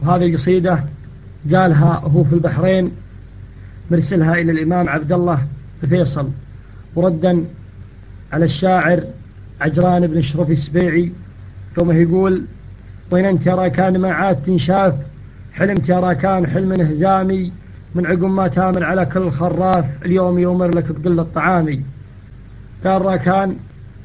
وهذه القصيدة قالها هو في البحرين مرسلها إلى الإمام عبد الله فيصل، وردا على الشاعر عجران بن شرف السبيعي كما يقول: طيننت يرى كان ما عاد تنشاف، حلمت يرى كان حلم هزامي، من عقب ما تامر على كل خراف، اليوم يومر لك بقل الطعامي. قال راكان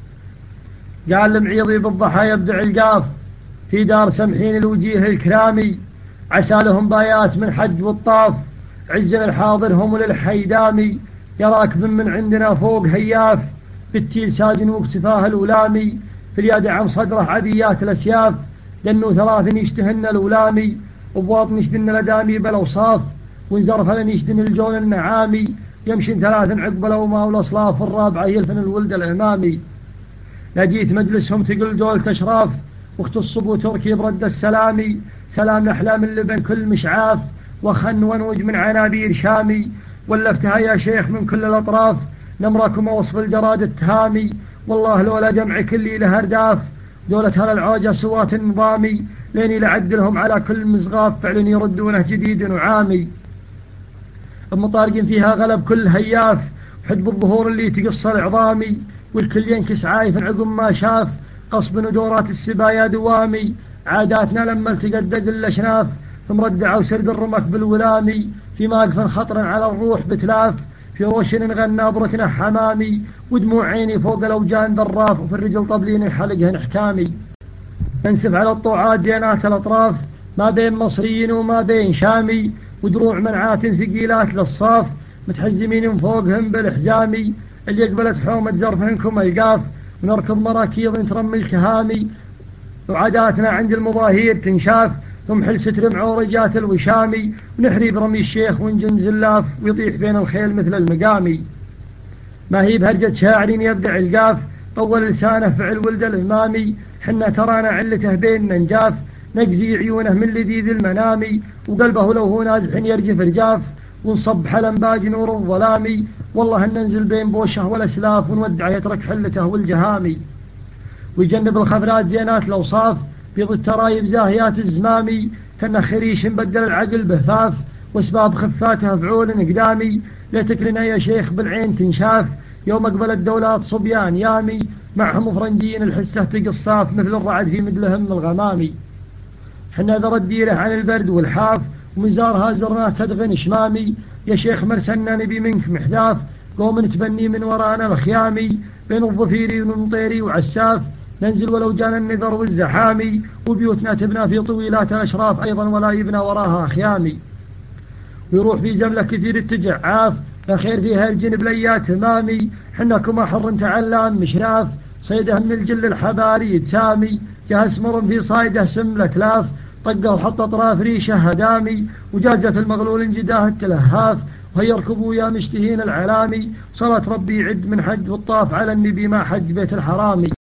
قال لمعيضي بالضحى يبدع القاف، في دار سمحين الوجيه الكرامي، عسى لهم بايات من حج والطاف، عزنا الحاضر هم للحيدامي، يراك من عندنا فوق هياف، بالتيل ساجن واكتفاه الولامي، في اليد عن صدره عبيات الاسياف، لانه ثلاث يشتهن الولامي، وبواطن يشتهن الادامي بالاوصاف، وانزرف لن يشتهن الجون النعامي، يمشي ثلاث عقب الاوما والاصلاف، الرابعه يلفن الولد الامامي. لجيت مجلسهم ثقل دولة اشراف، واختصب وتركي برد السلامي، سلام الاحلام اللي بين كل مشعاف، وخن ونوج من عنابير شامي، ولفتها يا شيخ من كل الاطراف، نمركم وصف الجراد التهامي، والله لولا جمع كلي له ارداف، دولة هالعوجة سوات النظامي، ليني لعدلهم على كل مزغاف، فعل يردونه جديد وعامي. المطارقين فيها غلب كل هياف، حجب الظهور اللي تقص العظامي، والكل ينكس عايف عقب ما شاف، قصب ندورات السبايا دوامي، عاداتنا لما التقدد الاشناف، مردعه وسرد الرمك بالولامي، في ماقف خطر على الروح بتلاف، في روشن غنى بركنه حمامي، ودموع عيني فوق الاوجان ذراف، وفي الرجل طبلين حلقهن احكامي. انسف على الطوعات ديانات الاطراف، ما بين مصريين وما بين شامي، ودروع منعات ثقيلات للصاف، متحزمين فوقهم بالحزامي، اللي يقبلت حومة زرفنكم القاف، ونركب مراكيض ترمي الكهامي، وعاداتنا عند المظاهير تنشاف، ثم حل ستر معورجات الوشامي، ونحري برمي الشيخ ونجن زلاف، ويطيح بين الخيل مثل المقامي. ما هي بهرجة شاعر يبدع القاف، طول لسانه فعل ولد الإمامي، حنا ترانا علته بين ننجاف، نجزي عيونه من لذيذ المنامي، وقلبه لو هو نازح يرجف الجاف، ونصب حلم باقي نور الظلامي، والله ان ننزل بين بوشه والاسلاف، ونودع يترك حلته والجهامي، ويجنب الخفرات زينات الاوصاف، بيض الترايب زاهيات الزمامي، كان خريش بدل العقل بهفاف، واسباب خفاتها فعول اقدامي، ليتك لنا يا شيخ بالعين تنشاف، يوم اقبل الدولات صبيان يامي، معهم فرنجين الحسه تقصاف، مثل الرعد في مدلهم الغمامي. حنا ذر الديره عن البرد والحاف، ومزارها زرناه تدغن شمامي، يا شيخ مرسلنا نبي منك محذاف، قوم نتبني من ورانا الخيامي، بين الظفيري والمطيري وعساف، ننزل ولو جانا النذر والزحامي، وبيوتنا تبنى في طويلات الاشراف ايضا، ولا يبنى وراها خيامي. ويروح في زمله كثير التجعاف، لا خير فيها الجنب ليات همامي، حنا كما حر تعلام مشراف، صيده من الجل الحباري يتسامي، جهز مر في صايده سمله تلاف، طقه وحط اطراف ريشه هدامي، وجازت المغلول جداه التلهاف، وهي يركبوا يا مشتهين العلامي، صلاة ربي يعد من حج والطاف على النبي ما حج بيت الحرامي.